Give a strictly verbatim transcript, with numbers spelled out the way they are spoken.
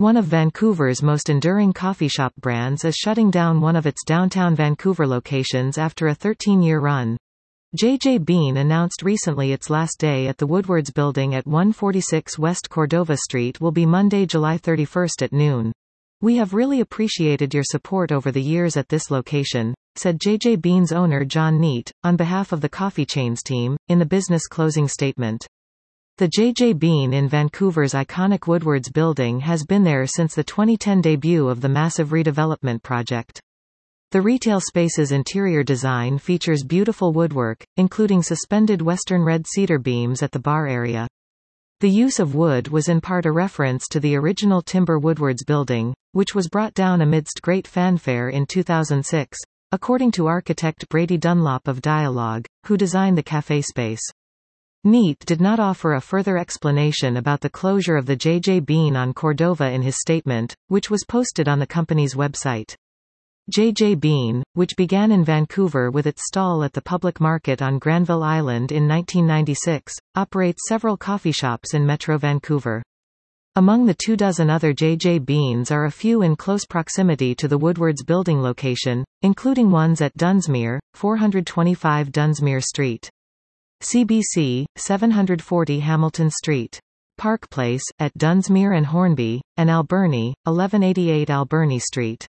One of Vancouver's most enduring coffee shop brands is shutting down one of its downtown Vancouver locations after a thirteen-year run. J J. Bean announced recently its last day at the Woodwards Building at one forty-six West Cordova Street will be Monday, July thirty-first at noon. "We have really appreciated your support over the years at this location," said J J. Bean's owner John Neat, on behalf of the coffee chains team, in the business closing statement. The J J. Bean in Vancouver's iconic Woodwards Building has been there since the twenty ten debut of the massive redevelopment project. The retail space's interior design features beautiful woodwork, including suspended western red cedar beams at the bar area. The use of wood was in part a reference to the original timber Woodwards Building, which was brought down amidst great fanfare in two thousand six, according to architect Brady Dunlop of Dialogue, who designed the cafe space. Neat did not offer a further explanation about the closure of the J J. Bean on Cordova in his statement, which was posted on the company's website. J J. Bean, which began in Vancouver with its stall at the public market on Granville Island in nineteen ninety-six, operates several coffee shops in Metro Vancouver. Among the two dozen other J J. Beans are a few in close proximity to the Woodwards Building location, including ones at Dunsmuir, four twenty-five Dunsmuir Street. C B C, seven forty Hamilton Street. Park Place, at Dunsmuir and Hornby, and Alberni, eleven eighty-eight Alberni Street.